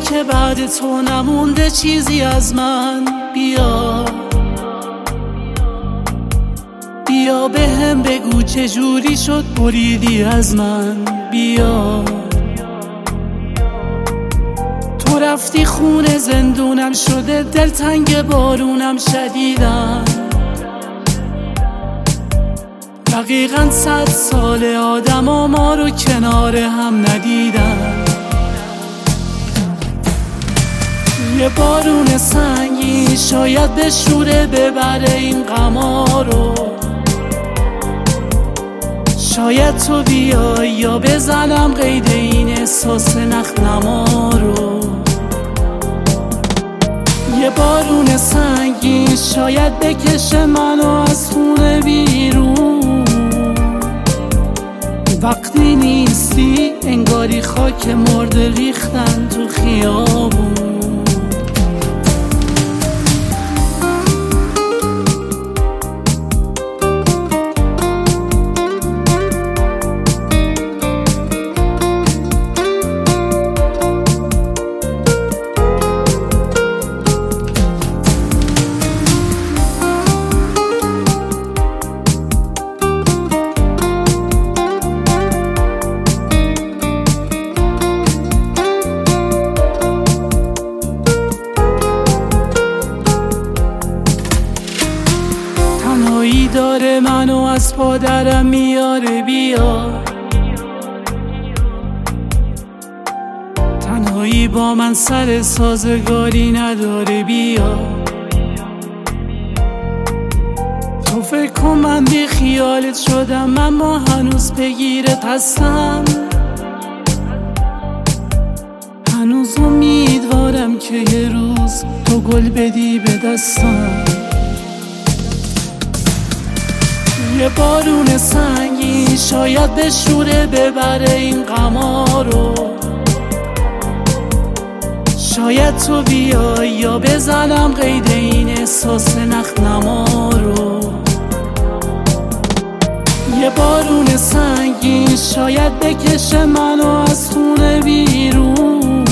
که بعد تو نمونده چیزی از من. بیا بیا به هم بگو چجوری شد بریدی از من. بیا تو رفتی خونه زندونم شده، دلتنگ بارونم شدیدم. دقیقاً 100 سال آدما ما رو کنار هم ندیدن. یه بارون سنگین شاید بشوره ببره این غما رو. شاید تو بیای یا بزنم قید این احساس نخنما رو. یه بارون سنگین شاید بکشه منو از خونه بیرون. وقتی نیستی انگاری خاک مرده ریختن تو خیابون. تنهایی داره منو از پادرم میاره. بیا تنهایی با من سر سازگاری نداره. بیا تو فکر کن من بی خیالت شدم، اما هنوز بگیرت هستم. هنوز امیدوارم که یه روز تو گل بدی به دستم. یه بارون سنگین شاید بشوره ببره این غما رو. شاید تو بیای یا بزنم قید این احساس نخنما رو. یه بارون سنگین شاید بکشه منو از خونه بیرون.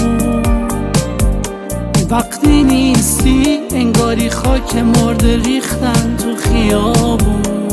وقتی نیستی انگاری خاک مرده ریختن تو خیابون.